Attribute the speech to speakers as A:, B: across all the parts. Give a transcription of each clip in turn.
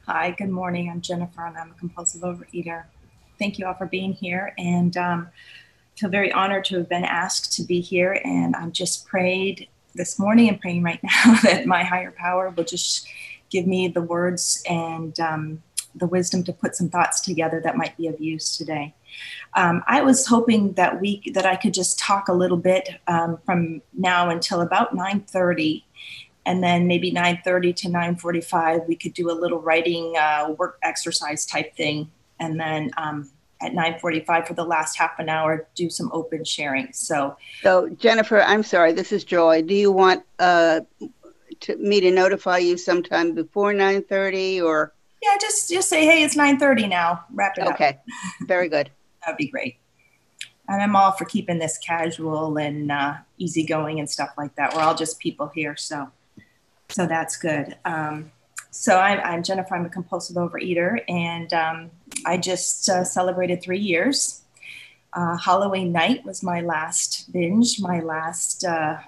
A: Hi, good morning. I'm Jennifer, and I'm a compulsive overeater. Thank you all for being here, and feel very honored to have been asked to be here. And I'm just prayed this morning and praying right now that my higher power will just give me the words and the wisdom to put some thoughts together that might be of use today. I was hoping that I could just talk a little bit from now until about 9:30. And then maybe 9:30 to 9:45, we could do a little writing work exercise type thing. And then at 9:45 for the last half an hour, do some open sharing. So
B: Jennifer, I'm sorry, this is Joy. Do you want me to notify you sometime before 9:30 or?
A: yeah, just say, hey, it's 9:30 now. Wrap it up.
B: Okay, very good.
A: That'd be great. And I'm all for keeping this casual and easygoing and stuff like that. We're all just people here, so that's good. So I'm Jennifer. I'm a compulsive overeater, and I just celebrated 3 years. Halloween night was my last binge, my last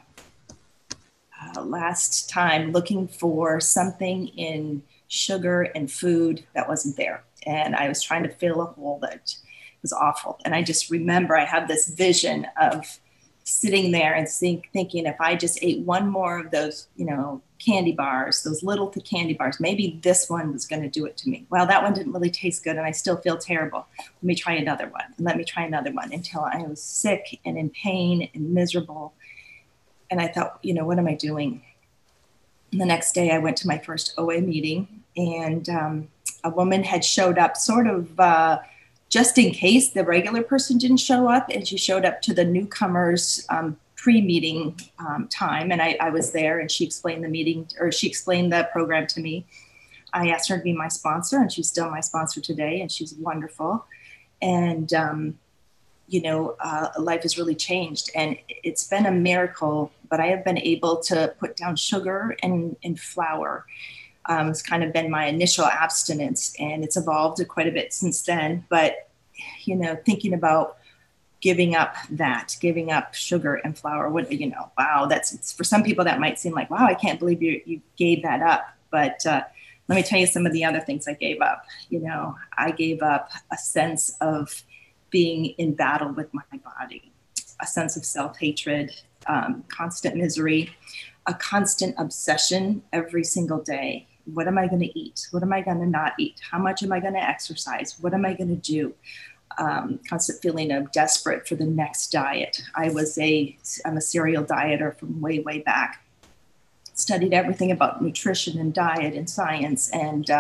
A: time looking for something in sugar and food that wasn't there. And I was trying to fill a hole that was awful. And I just remember I have this vision of sitting there and thinking if I just ate one more of those, candy bars, those little candy bars, maybe this one was going to do it to me. Well, that one didn't really taste good and I still feel terrible. Let me try another one. And let me try another one until I was sick and in pain and miserable. And I thought, what am I doing? And the next day I went to my first OA meeting, and a woman had showed up sort of just in case the regular person didn't show up, and she showed up to the newcomers pre-meeting time, and I was there, and she explained the program to me. I asked her to be my sponsor, and she's still my sponsor today, and she's wonderful. And life has really changed, and it's been a miracle. But I have been able to put down sugar and flour. It's kind of been my initial abstinence, and it's evolved quite a bit since then. But, thinking about giving up sugar and flour, wow, it's for some people that might seem like, wow, I can't believe you gave that up. But let me tell you some of the other things I gave up. I gave up a sense of being in battle with my body, a sense of self-hatred, constant misery, a constant obsession every single day. What am I going to eat? What am I going to not eat? How much am I going to exercise? What am I going to do? Constant feeling of desperate for the next diet. I'm a serial dieter from way, way back. Studied everything about nutrition and diet and science, and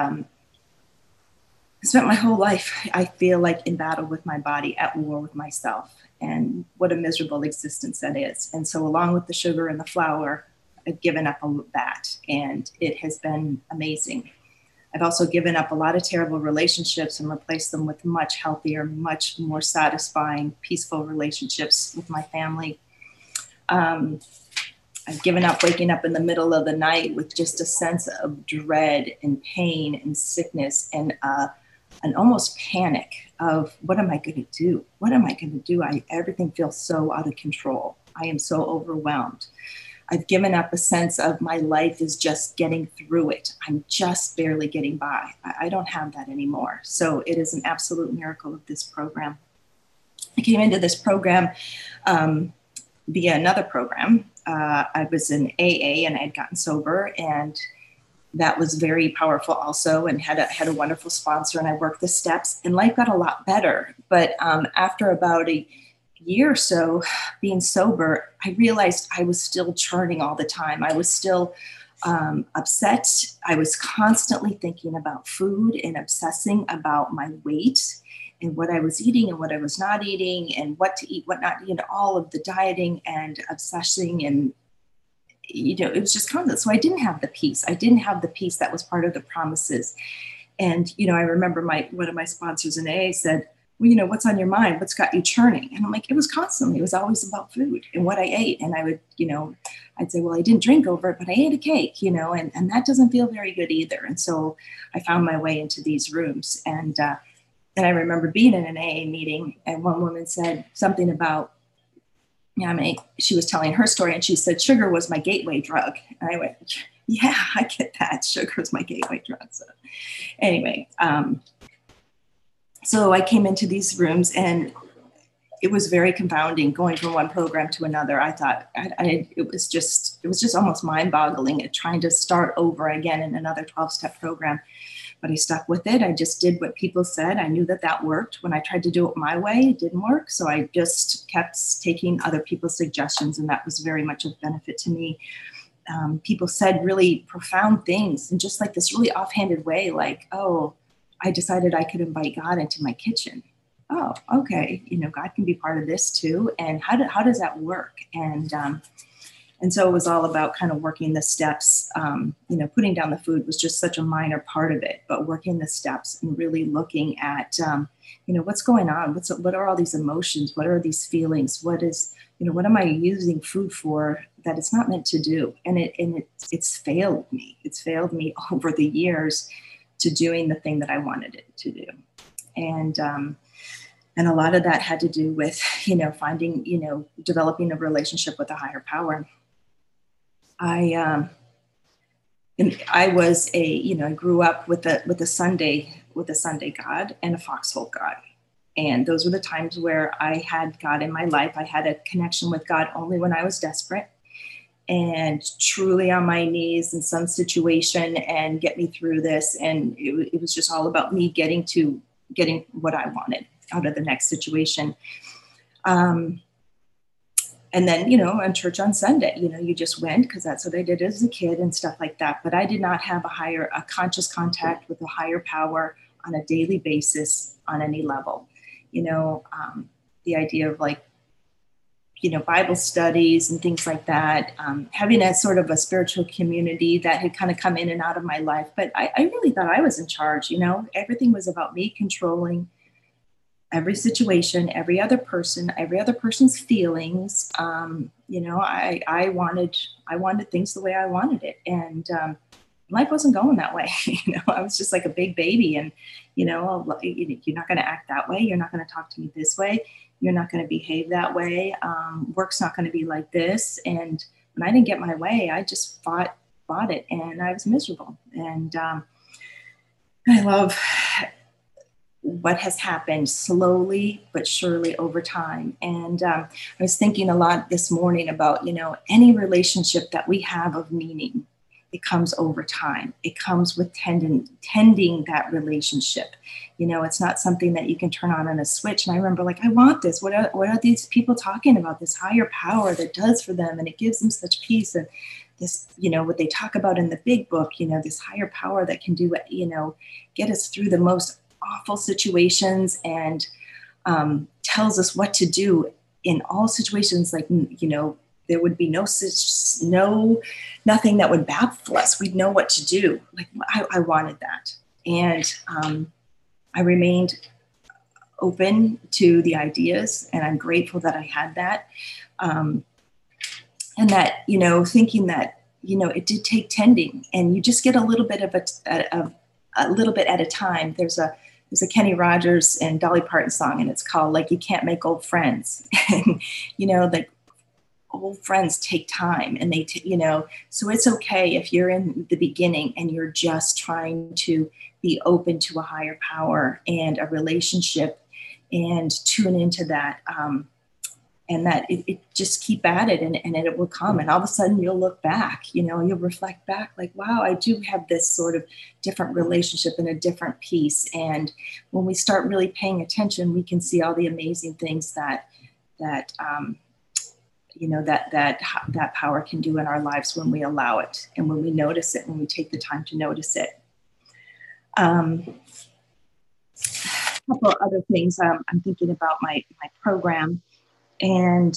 A: I spent my whole life, I feel like, in battle with my body, at war with myself, and what a miserable existence that is. And so along with the sugar and the flour, I've given up that, and it has been amazing. I've also given up a lot of terrible relationships and replaced them with much healthier, much more satisfying, peaceful relationships with my family. I've given up waking up in the middle of the night with just a sense of dread and pain and sickness and an almost panic of, what am I going to do? What am I going to do? Everything feels so out of control. I am so overwhelmed. I've given up a sense of my life is just getting through it. I'm just barely getting by. I don't have that anymore. So it is an absolute miracle of this program. I came into this program via another program. I was in AA and I had gotten sober, and that was very powerful also, and had a wonderful sponsor, and I worked the steps, and life got a lot better. But after about a year or so being sober, I realized I was still churning all the time. I was still upset. I was constantly thinking about food and obsessing about my weight and what I was eating and what I was not eating and what to eat, what not, all of the dieting and obsessing, and it was just constant. So I didn't have the peace. I didn't have the peace that was part of the promises. And, I remember one of my sponsors in AA said, well, what's on your mind? What's got you churning? And I'm like, it was always about food and what I ate. And I would, I'd say, well, I didn't drink over it, but I ate a cake, and that doesn't feel very good either. And so I found my way into these rooms. And I remember being in an AA meeting, and one woman said something about, she was telling her story, and she said, sugar was my gateway drug. And I went, Yeah, I get that. Sugar is my gateway drug. So anyway, so I came into these rooms and it was very confounding going from one program to another. I thought it was just almost mind boggling at trying to start over again in another 12-step program. But I stuck with it. I just did what people said. I knew that that worked. When I tried to do it my way, it didn't work. So I just kept taking other people's suggestions, and that was very much of benefit to me. People said really profound things in just like this really offhanded way, like, oh, I decided I could invite God into my kitchen. Oh, okay. God can be part of this too. And how does that work? And so it was all about kind of working the steps. Putting down the food was just such a minor part of it, but working the steps and really looking at, what's going on? What are all these emotions? What are these feelings? What am I using food for that it's not meant to do? And it's failed me. It's failed me over the years to doing the thing that I wanted it to do. And a lot of that had to do with, finding, developing a relationship with a higher power. I was I grew up with a Sunday God and a foxhole God. And those were the times where I had God in my life. I had a connection with God only when I was desperate and truly on my knees in some situation and get me through this. And it was just all about me getting what I wanted out of the next situation. And then, in church on Sunday, you just went because that's what I did as a kid and stuff like that. But I did not have a conscious contact with a higher power on a daily basis on any level. The idea of Bible studies and things like that, having a sort of a spiritual community that had kind of come in and out of my life. But I really thought I was in charge, everything was about me controlling every situation, every other person's feelings. I wanted things the way I wanted it. And life wasn't going that way. I was just like a big baby and, you're not going to act that way. You're not going to talk to me this way. You're not going to behave that way. Work's not going to be like this. And when I didn't get my way, I just fought it and I was miserable. And I love what has happened slowly but surely over time. And I was thinking a lot this morning about, any relationship that we have of meaning, it comes over time. It comes with tending that relationship. It's not something that you can turn on a switch. And I remember I want this. What are these people talking about? This higher power that does for them. And it gives them such peace. And this, what they talk about in the big book, this higher power that can do, get us through the most awful situations and tells us what to do in all situations. There would be nothing that would baffle us. We'd know what to do. I wanted that. And I remained open to the ideas and I'm grateful that I had that. And that, thinking that, it did take tending and you just get a little bit a little bit at a time. There's a Kenny Rogers and Dolly Parton song, and it's called You Can't Make Old Friends. And, old friends take time and so it's okay if you're in the beginning and you're just trying to be open to a higher power and a relationship and tune into that. And that it just keep at it and it will come. And all of a sudden you'll look back, you'll reflect back wow, I do have this sort of different relationship and a different piece. And when we start really paying attention, we can see all the amazing things that power can do in our lives when we allow it and when we notice it, when we take the time to notice it. A couple other things I'm thinking about my program. And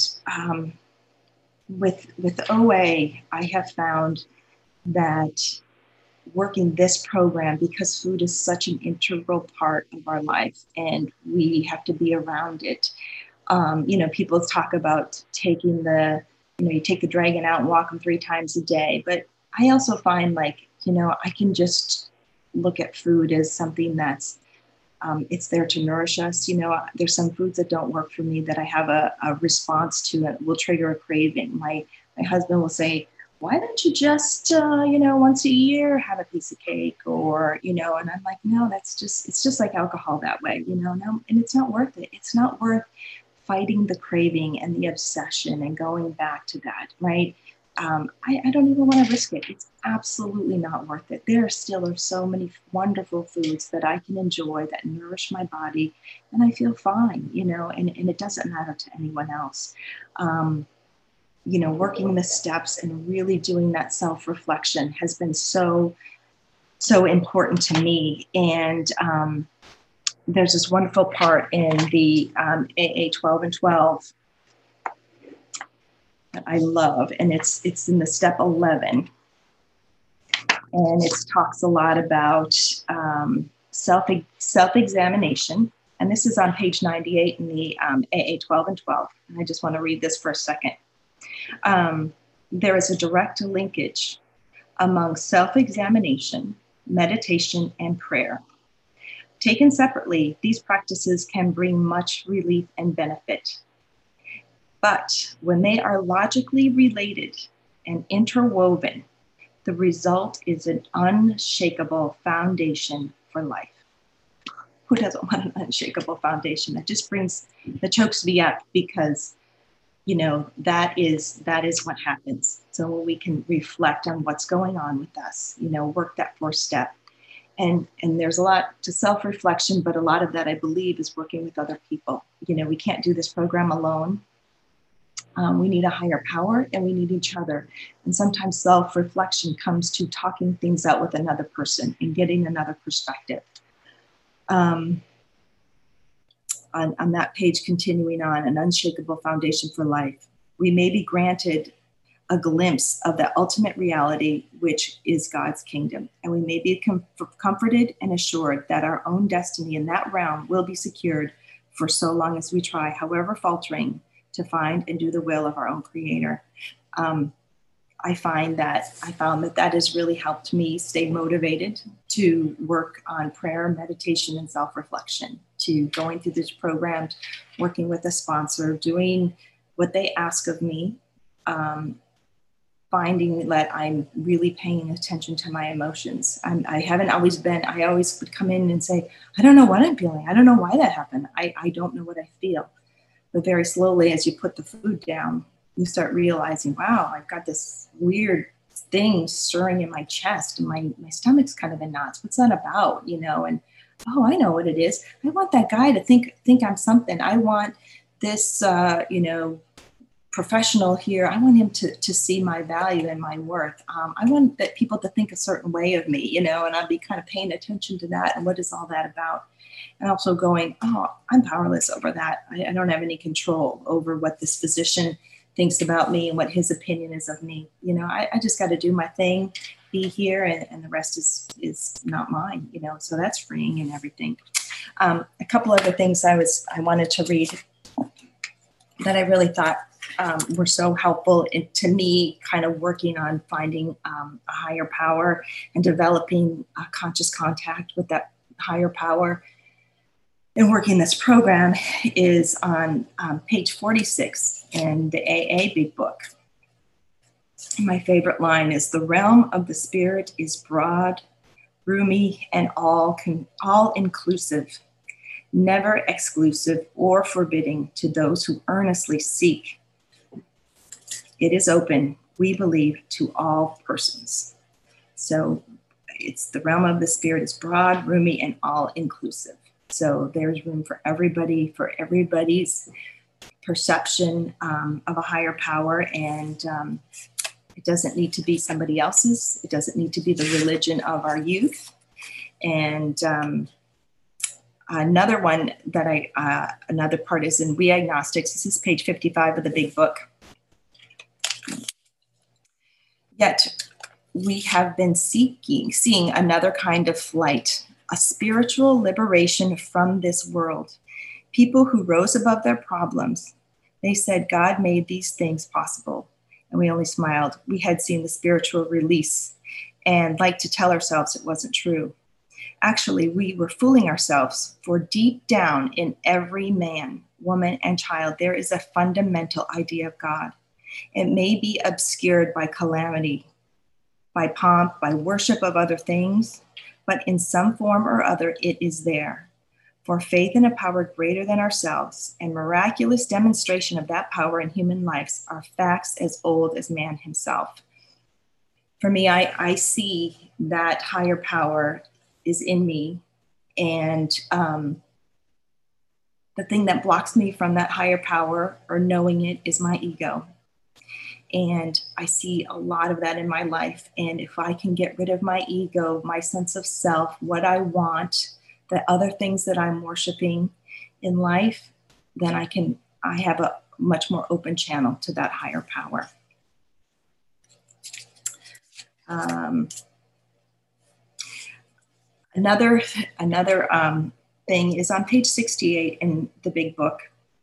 A: with OA, I have found that working this program, because food is such an integral part of our life and we have to be around it. People talk about taking you take the dragon out and walk them 3 times a day. But I also find I can just look at food as something that's it's there to nourish us. There's some foods that don't work for me that I have a response to. It will trigger a craving. My husband will say, why don't you just, once a year have a piece of cake or, and I'm like, no, it's just like alcohol that way, no, and it's not worth it. It's not worth fighting the craving and the obsession and going back to that, right? I don't even want to risk it. It's absolutely not worth it. There still are so many wonderful foods that I can enjoy that nourish my body, and I feel fine, and it doesn't matter to anyone else. Working the steps and really doing that self-reflection has been so important to me. And there's this wonderful part in the AA 12 and 12 that I love, and it's in the step 11, and it talks a lot about self-examination, and this is on page 98 in the AA 12 and 12, and I just want to read this for a second. There is a direct linkage among self-examination, meditation, and prayer. Taken separately, these practices can bring much relief and benefit. But when they are logically related and interwoven, the result is an unshakable foundation for life. Who doesn't want an unshakable foundation? That chokes me up, because, that is what happens. So when we can reflect on what's going on with us, work that fourth step. And there's a lot to self-reflection, but a lot of that, I believe, is working with other people. We can't do this program alone. We need a higher power, and we need each other. And sometimes self-reflection comes to talking things out with another person and getting another perspective. On that page, continuing on, an unshakable foundation for life, we may be granted a glimpse of the ultimate reality, which is God's kingdom. And we may be comforted and assured that our own destiny in that realm will be secured for so long as we try, however faltering, to find and do the will of our own Creator. I found that has really helped me stay motivated to work on prayer, meditation, and self-reflection, to going through this program, working with a sponsor, doing what they ask of me, finding that I'm really paying attention to my emotions. I always would come in and say, I don't know what I'm feeling. I don't know why that happened. I don't know what I feel. But very slowly, as you put the food down, you start realizing, wow, I've got this weird thing stirring in my chest, and my stomach's kind of in knots. What's that about? And oh, I know what it is. I want that guy to think I'm something. I want this, professional here. I want him to see my value and my worth. I want that people to think a certain way of me, and I'd be kind of paying attention to that. And what is all that about? And also going, oh, I'm powerless over that. I don't have any control over what this physician thinks about me and what his opinion is of me. I just got to do my thing, be here, and the rest is not mine, so that's freeing and everything. A couple other things I wanted to read that I really thought were so helpful to me, kind of working on finding a higher power and developing a conscious contact with that higher power. And working this program is on page 46 in the AA Big Book. My favorite line is, the realm of the spirit is broad, roomy, and all inclusive, never exclusive or forbidding to those who earnestly seek. It is open, we believe, to all persons. So it's the realm of the spirit is broad, roomy, and all inclusive. So there's room for everybody, for everybody's perception of a higher power. And it doesn't need to be somebody else's. It doesn't need to be the religion of our youth. And another one that another part is in We Agnostics. This is page 55 of the Big Book. Yet we have been seeing another kind of flight, a spiritual liberation from this world. People who rose above their problems, they said God made these things possible. And we only smiled. We had seen the spiritual release and liked to tell ourselves it wasn't true. Actually, we were fooling ourselves, for deep down in every man, woman, and child, there is a fundamental idea of God. It may be obscured by calamity, by pomp, by worship of other things, but in some form or other, it is there. For faith in a power greater than ourselves and miraculous demonstration of that power in human lives are facts as old as man himself. For me, I see that higher power is in me. And the thing that blocks me from that higher power or knowing it is my ego. And I see a lot of that in my life. And if I can get rid of my ego, my sense of self, what I want, the other things that I'm worshiping in life, then I have a much more open channel to that higher power. Another thing is on page 68 in the big book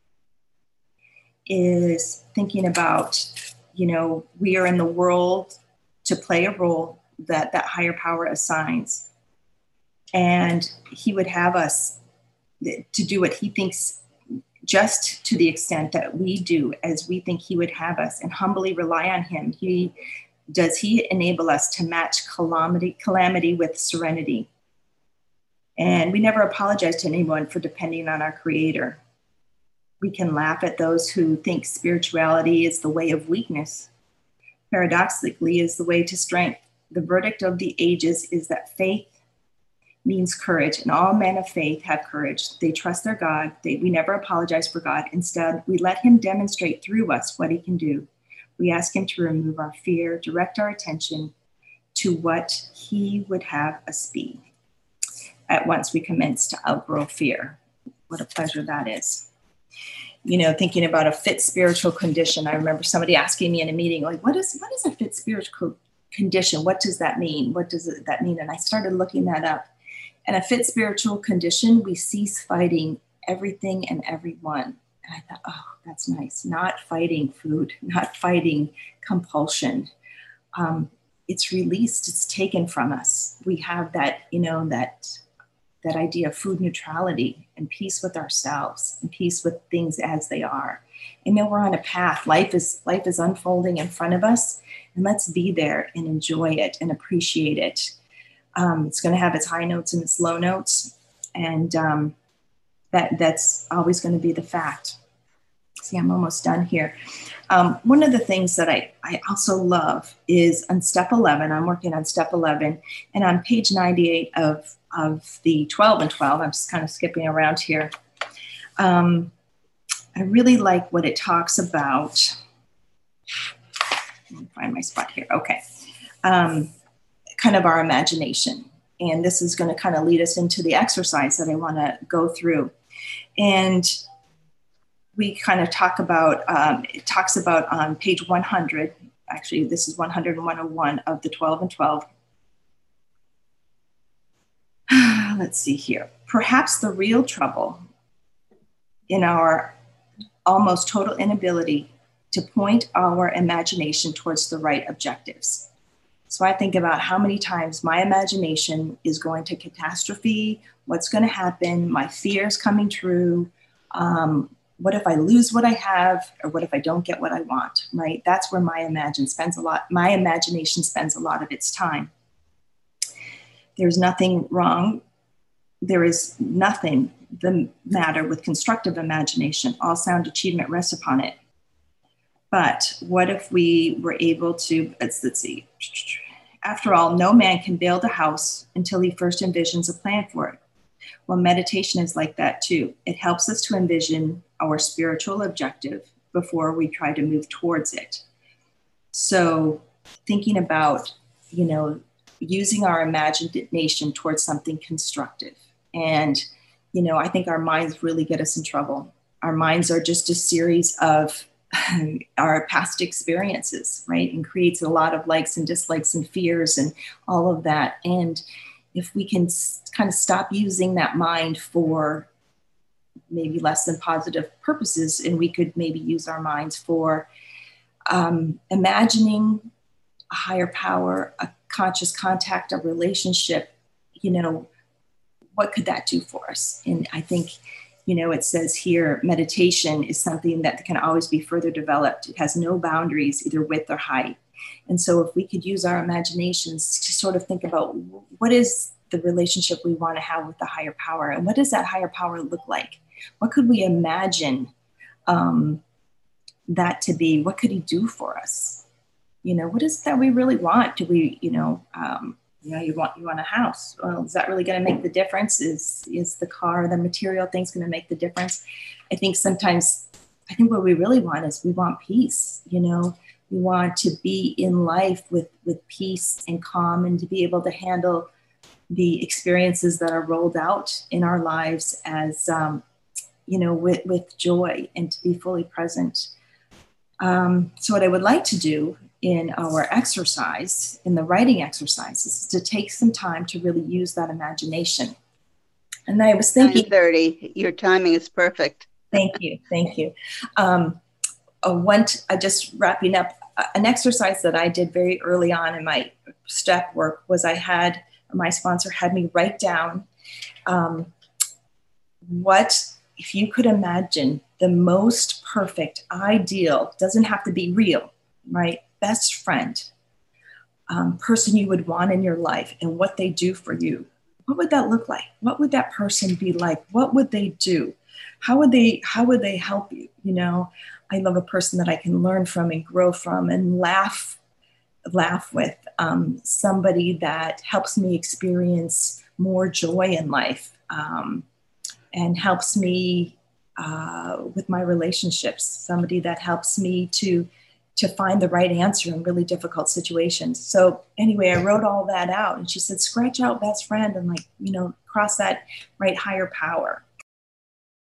A: is thinking about, we are in the world to play a role that higher power assigns. And he would have us to do what he thinks, just to the extent that we do as we think he would have us, and humbly rely on him. Does he enable us to match calamity with serenity? And we never apologize to anyone for depending on our Creator. We can laugh at those who think spirituality is the way of weakness. Paradoxically, is the way to strength. The verdict of the ages is that faith means courage, and all men of faith have courage. They trust their God. We never apologize for God. Instead, we let him demonstrate through us what he can do. We ask him to remove our fear, direct our attention to what he would have us be. At once we commence to outgrow fear. What a pleasure that is. Thinking about a fit spiritual condition. I remember somebody asking me in a meeting, like, what is a fit spiritual condition? What does that mean? What does that mean? And I started looking that up. And a fit spiritual condition, we cease fighting everything and everyone. And I thought, oh, that's nice. Not fighting food, not fighting compulsion. It's released, it's taken from us. We have that, that idea of food neutrality and peace with ourselves and peace with things as they are. And then we're on a path. Life is unfolding in front of us, and let's be there and enjoy it and appreciate it. It's going to have its high notes and its low notes, and that's always going to be the fact. See, I'm almost done here. One of the things that I also love is on step 11. I'm working on step 11, and on page 98 of the 12 and 12, I'm just kind of skipping around here. I really like what it talks about. Let me find my spot here. Okay. Kind of our imagination. And this is going to kind of lead us into the exercise that I want to go through. And we kind of talk about, it talks about on page 100, actually this is 100 and 101 of the 12 and 12. Let's see here. Perhaps the real trouble in our almost total inability to point our imagination towards the right objectives. So I think about how many times my imagination is going to catastrophe, what's going to happen, my fears coming true, what if I lose what I have, or what if I don't get what I want, right? That's where my imagination spends a lot of its time. There's nothing wrong. There is nothing the matter with constructive imagination. All sound achievement rests upon it. But what if we were able to, let's see. After all, no man can build a house until he first envisions a plan for it. Well, meditation is like that too. It helps us to envision our spiritual objective before we try to move towards it. So thinking about, using our imagination towards something constructive. And, I think our minds really get us in trouble. Our minds are just a series of our past experiences, right? And creates a lot of likes and dislikes and fears and all of that. And if we can kind of stop using that mind for maybe less than positive purposes, and we could maybe use our minds for imagining a higher power, a conscious contact, a relationship, what could that do for us? And I think It says here, meditation is something that can always be further developed. It has no boundaries, either width or height. And so if we could use our imaginations to sort of think about what is the relationship we want to have with the higher power, and what does that higher power look like? What could we imagine that to be? What could he do for us? What is it that we really want? Do we, you want a house? Well, is that really going to make the difference? Is the car, the material things going to make the difference? I think what we really want is we want peace. We want to be in life with peace and calm, and to be able to handle the experiences that are rolled out in our lives as, with joy, and to be fully present. So what I would like to do in our exercise, in the writing exercise, is to take some time to really use that imagination. And I was thinking
B: 9:30, your timing is perfect.
A: Thank you. Just wrapping up, an exercise that I did very early on in my step work was my sponsor had me write down what, if you could imagine the most perfect, ideal, doesn't have to be real, right? Best friend, person you would want in your life, and what they do for you. What would that look like? What would that person be like? What would they do? How would they help you? I love a person that I can learn from and grow from and laugh with, somebody that helps me experience more joy in life, and helps me with my relationships, somebody that helps me to find the right answer in really difficult situations. So anyway, I wrote all that out, and she said, scratch out best friend and cross that right higher power.